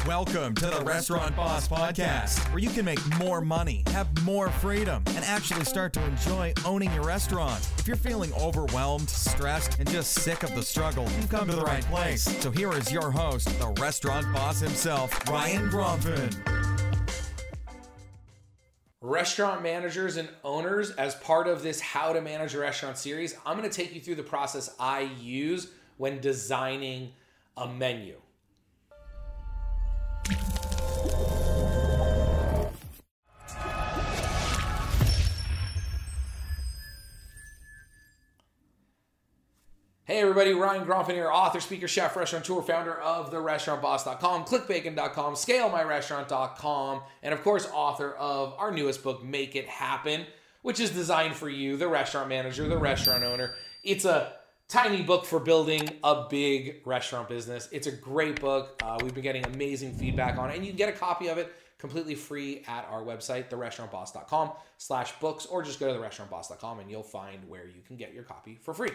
Welcome to the Restaurant Boss Podcast, where you can make more money, have more freedom, and actually start to enjoy owning your restaurant. If you're feeling overwhelmed, stressed, and just sick of the struggle, you've come to the right place. So here is your host, the Restaurant Boss himself, Ryan Gromfin. Restaurant managers and owners, as part of this How to Manage a Restaurant series, I'm going to take you through the process I use when designing a menu. Hey everybody, Ryan Gromfin here, author, speaker, chef, restaurateur, founder of therestaurantboss.com, clickbacon.com, scalemyrestaurant.com, and of course, author of our newest book, Make It Happen, which is designed for you, the restaurant manager, the restaurant owner. It's a tiny book for building a big restaurant business. It's a great book. We've been getting amazing feedback on it, and you can get a copy of it completely free at our website, therestaurantboss.com/books, or just go to therestaurantboss.com and you'll find where you can get your copy for free.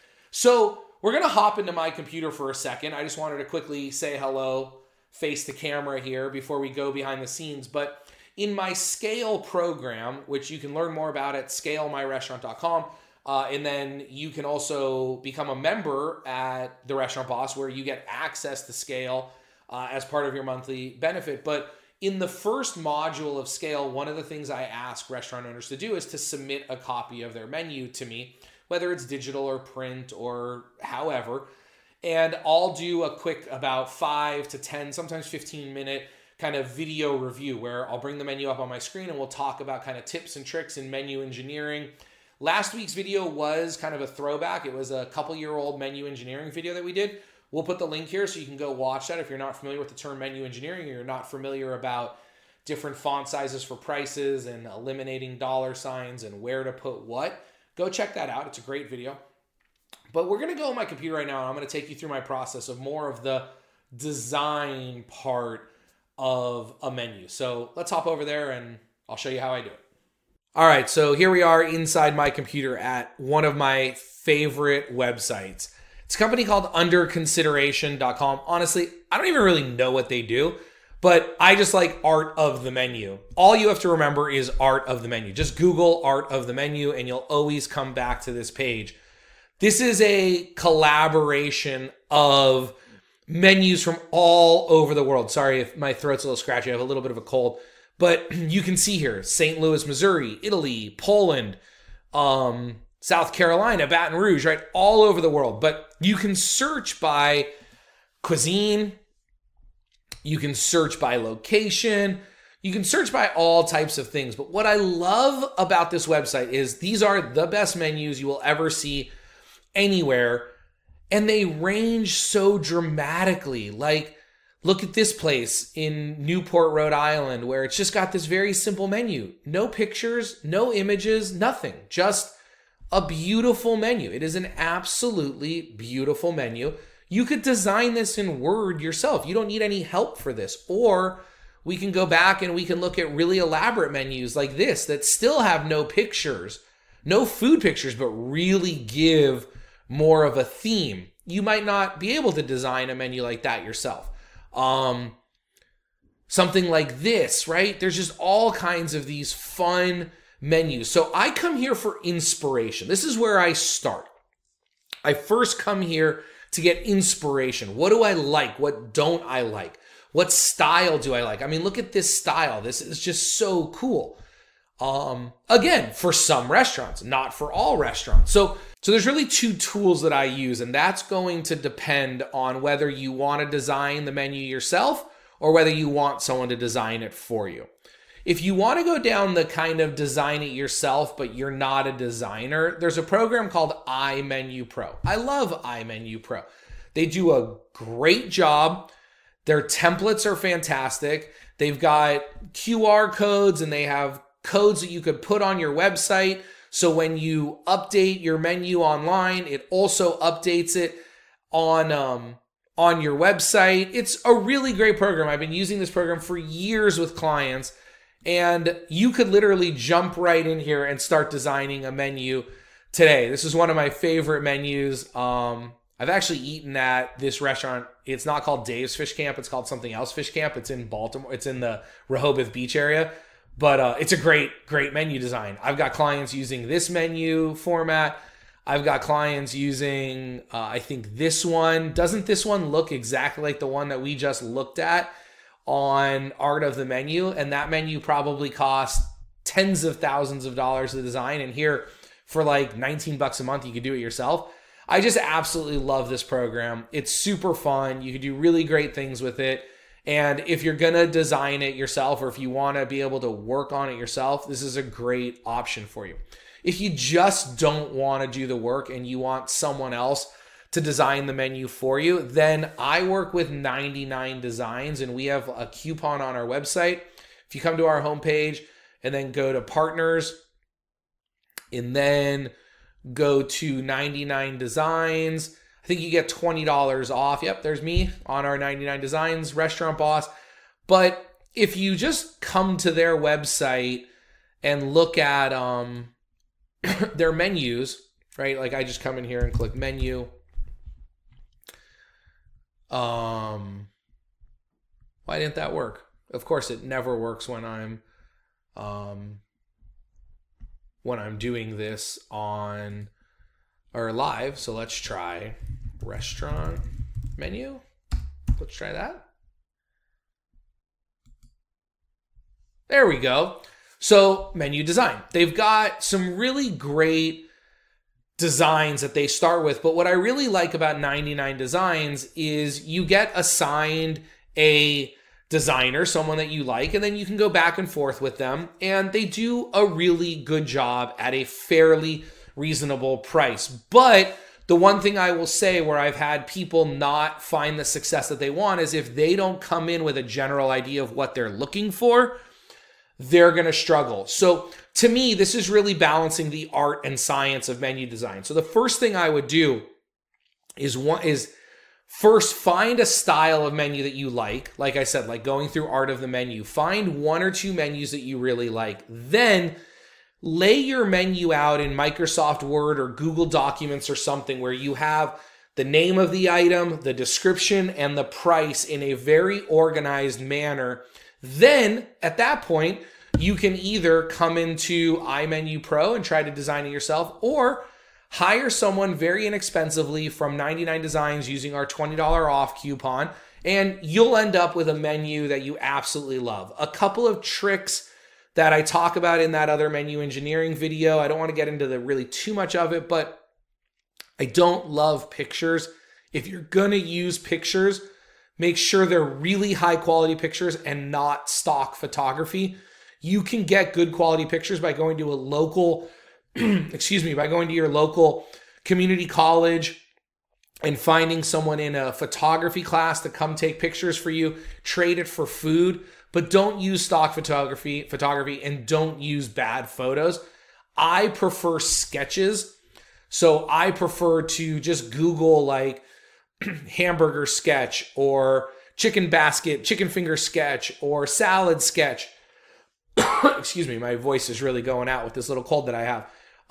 So we're going to hop into my computer for a second. I just wanted to quickly say hello, face the camera here before we go behind the scenes. But in my Scale program, which you can learn more about at scalemyrestaurant.com, and then you can also become a member at The Restaurant Boss, where you get access to Scale as part of your monthly benefit. But in the first module of Scale, one of the things I ask restaurant owners to do is to submit a copy of their menu to me, whether it's digital or print or however. And I'll do a quick about 5 to 10, sometimes 15-minute kind of video review where I'll bring the menu up on my screen and we'll talk about kind of tips and tricks in menu engineering. Last week's video was kind of a throwback. It was a couple-year-old menu engineering video that we did. We'll put the link here so you can go watch that if you're not familiar with the term menu engineering, or you're not familiar about different font sizes for prices and eliminating dollar signs and where to put what. Go check that out. It's a great video. But we're going to go on my computer right now, and I'm going to take you through my process of more of the design part of a menu. So let's hop over there, and I'll show you how I do it. All right, so here we are inside my computer at one of my favorite websites. It's a company called underconsideration.com. Honestly, I don't even really know what they do, but I just like art of the menu. All you have to remember is art of the menu. Just Google art of the menu and you'll always come back to this page. This is a collaboration of menus from all over the world. Sorry if my throat's a little scratchy. I have a little bit of a cold. But you can see here, St. Louis, Missouri, Italy, Poland, South Carolina, Baton Rouge, right? All over the world. But you can search by cuisine. You can search by location. You can search by all types of things. But what I love about this website is these are the best menus you will ever see anywhere. And they range so dramatically. Like, look at this place in Newport, Rhode Island, where it's just got this very simple menu. No pictures, no images, nothing. Just a beautiful menu. It is an absolutely beautiful menu. You could design this in Word yourself. You don't need any help for this. Or we can go back and we can look at really elaborate menus like this that still have no pictures, no food pictures, but really give more of a theme. You might not be able to design a menu like that yourself. Something like this, right? There's just all kinds of these fun menus. So I come here for inspiration. This is where I start. I first come here to get inspiration. What do I like? What don't I like? What style do I like? I mean, look at this style. This is just so cool. Again, for some restaurants, not for all restaurants. So there's really two tools that I use, and that's going to depend on whether you want to design the menu yourself or whether you want someone to design it for you. If you want to go down the kind of design it yourself, but you're not a designer, there's a program called iMenu Pro. I love iMenu Pro. They do a great job. Their templates are fantastic. They've got QR codes and they have codes that you could put on your website. So when you update your menu online, it also updates it on your website. It's a really great program. I've been using this program for years with clients. And you could literally jump right in here and start designing a menu today. This is one of my favorite menus. I've actually eaten at this restaurant. It's not called Dave's Fish Camp. It's called something else Fish Camp. It's in Baltimore. It's in the Rehoboth Beach area. But it's a great menu design. I've got clients using this menu format. I've got clients using, I think this one. Doesn't this one look exactly like the one that we just looked at on Art of the Menu? And that menu probably cost tens of thousands of dollars to design. And here for like $19 a month, you could do it yourself. I just absolutely love this program. It's super fun. You can do really great things with it. And if you're going to design it yourself, or if you want to be able to work on it yourself, this is a great option for you. If you just don't want to do the work and you want someone else to design the menu for you, then I work with 99 Designs, and we have a coupon on our website. If you come to our homepage and then go to partners and then go to 99 Designs, I think you get $20 off. Yep, there's me on our 99 Designs Restaurant Boss. But if you just come to their website and look at their menus, right? Like I just come in here and click menu. Why didn't that work? Of course, it never works when I'm doing this on or live. So let's try restaurant menu. Let's try that. There we go. So menu design. They've got some really great designs that they start with. But what I really like about 99 Designs is you get assigned a designer, someone that you like, and then you can go back and forth with them. And they do a really good job at a fairly reasonable price. But the one thing I will say where I've had people not find the success that they want is if they don't come in with a general idea of what they're looking for, they're going to struggle. So to me, this is really balancing the art and science of menu design. So the first thing I would do is first find a style of menu that you like. Like I said, like going through Art of the Menu, find one or two menus that you really like. Then lay your menu out in Microsoft Word or Google Documents or something where you have the name of the item, the description, and the price in a very organized manner. Then at that point, you can either come into iMenu Pro and try to design it yourself, or hire someone very inexpensively from 99 Designs using our $20 off coupon, and you'll end up with a menu that you absolutely love. A couple of tricks that I talk about in that other menu engineering video. I don't want to get into really too much of it, but I don't love pictures. If you're going to use pictures, make sure they're really high quality pictures and not stock photography. You can get good quality pictures by going to a local, by going to your local community college and finding someone in a photography class to come take pictures for you, trade it for food, but don't use stock photography and don't use bad photos. I prefer sketches. So I prefer to just Google like hamburger sketch or chicken basket, chicken finger sketch or salad sketch. Excuse me, my voice is really going out with this little cold that I have.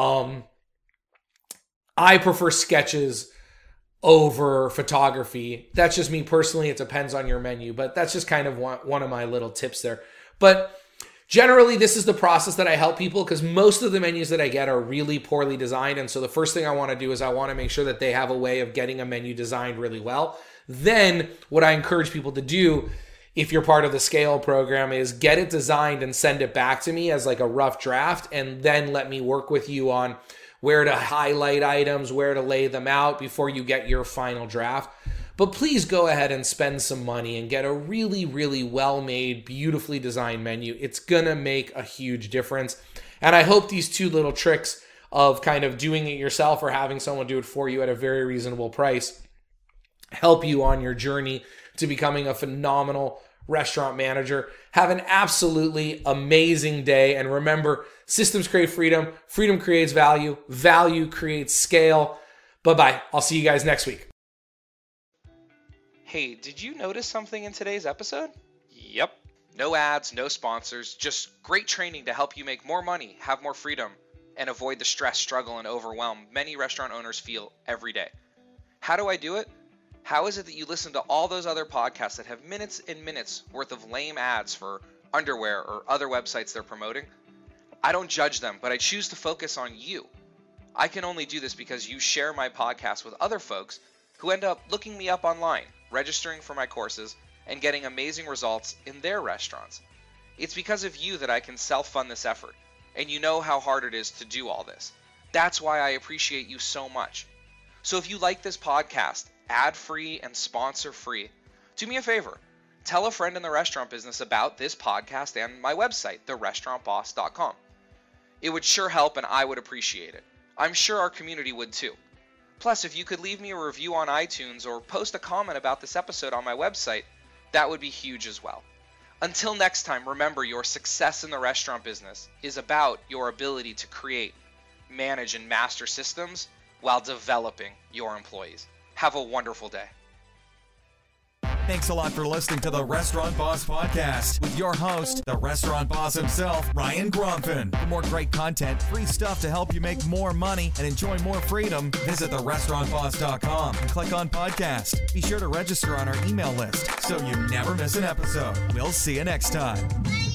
I prefer sketches over photography. That's just me personally. It depends on your menu, but that's just kind of one of my little tips there. But generally, this is the process that I help people because most of the menus that I get are really poorly designed. And so the first thing I want to do is I want to make sure that they have a way of getting a menu designed really well. Then what I encourage people to do, if you're part of the Scale program, is get it designed and send it back to me as like a rough draft, and then let me work with you on where to highlight items, where to lay them out before you get your final draft. But please go ahead and spend some money and get a really, really well-made, beautifully designed menu. It's gonna make a huge difference. And I hope these two little tricks of kind of doing it yourself or having someone do it for you at a very reasonable price help you on your journey to becoming a phenomenal restaurant manager. Have an absolutely amazing day. And remember, systems create freedom. Freedom creates value. Value creates scale. Bye-bye. I'll see you guys next week. Hey, did you notice something in today's episode? Yep. No ads, no sponsors, just great training to help you make more money, have more freedom, and avoid the stress, struggle, and overwhelm many restaurant owners feel every day. How do I do it? How is it that you listen to all those other podcasts that have minutes and minutes worth of lame ads for underwear or other websites they're promoting? I don't judge them, but I choose to focus on you. I can only do this because you share my podcast with other folks who end up looking me up online, registering for my courses, and getting amazing results in their restaurants. It's because of you that I can self-fund this effort, and you know how hard it is to do all this. That's why I appreciate you so much. So if you like this podcast, ad-free and sponsor-free, do me a favor. Tell a friend in the restaurant business about this podcast and my website, therestaurantboss.com. It would sure help and I would appreciate it. I'm sure our community would too. Plus, if you could leave me a review on iTunes or post a comment about this episode on my website, that would be huge as well. Until next time, remember your success in the restaurant business is about your ability to create, manage, and master systems while developing your employees. Have a wonderful day. Thanks a lot for listening to the Restaurant Boss Podcast with your host, the restaurant boss himself, Ryan Gromfin. For more great content, free stuff to help you make more money and enjoy more freedom, visit therestaurantboss.com and click on podcast. Be sure to register on our email list so you never miss an episode. We'll see you next time.